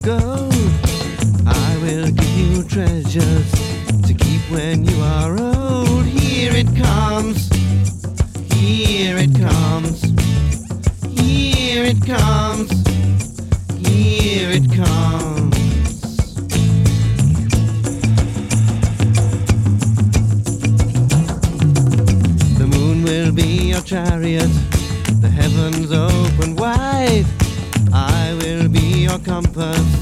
gold. I will give you treasures to keep when you are old. Here it comes, here it comes, here it comes, here it comes. The moon will be your chariot, the heavens open wide. I will be your compass,